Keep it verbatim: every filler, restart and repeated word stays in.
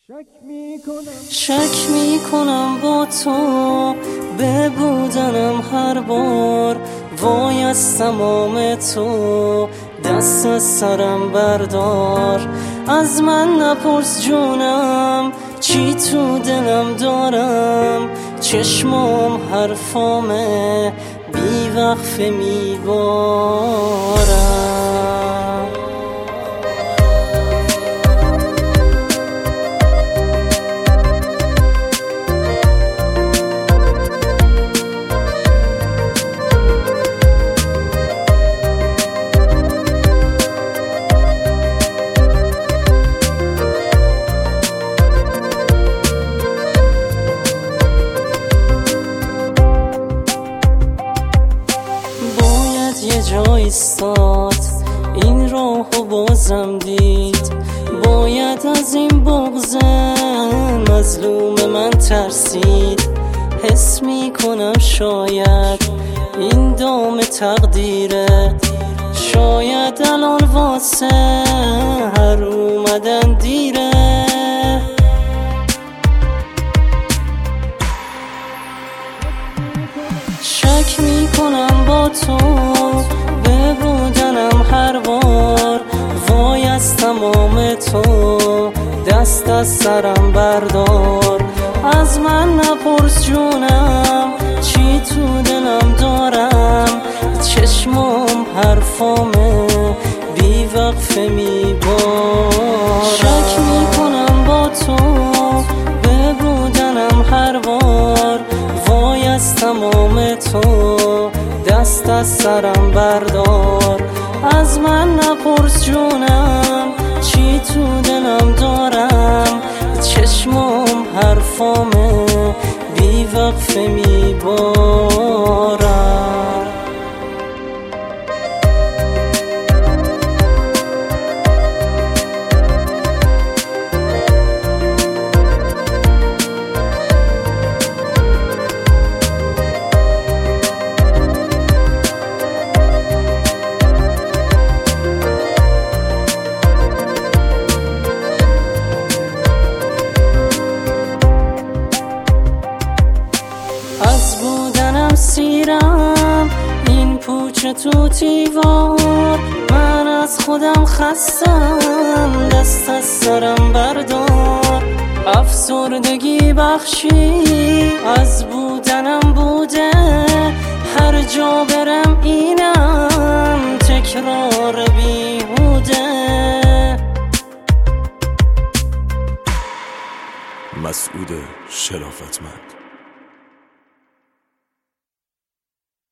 شک می کنم با تو به بودنم هر بار، وای از تمام تو دست از سرم بردار. از من نپرس جونم چی تو دلم دارم، چشمام حرفامه بی وقفه میبارم. یه جای ایستاد این راهو بازم دید، باید از این بغض مظلوم من ترسید. حس می کنم شاید این دام تقدیره، شاید الان واسه هر اومدن دیره. شک می کنم با تو به بودنم هر بار، وای از تمام تو دست از سرم بردار. از من نپرس جونم چی تو دلم دارم، چشمام حرفامه بی وقفه میبارم. شک می کنم با تو به بودنم هر بار، وای از تمام تو دست از سرم بردار. از من نپرس جونم چی تو دلم دارم، چشمام حرفامه بی وقفه میبارم. از بودنم سیرم این پوچ تو تیوار، من از خودم خستم دست از سرم بردار. افسردگی بخشی از بودنم بوده، هر جا برم اینم تکرار بیهوده. مسعود شرافتمند.